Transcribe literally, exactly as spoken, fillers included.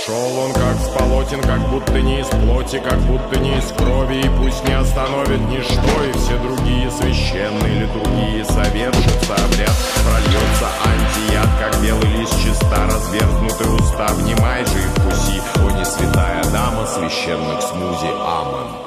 Шел он как с полотен, как будто не из плоти, как будто не из крови, и пусть не остановит ничто, и все другие священные литургии совершится обряд, прольется антияд, как белый лист чиста, разверзнутые уста, внимай же и вкуси, о не святая дама священных смузи, амон.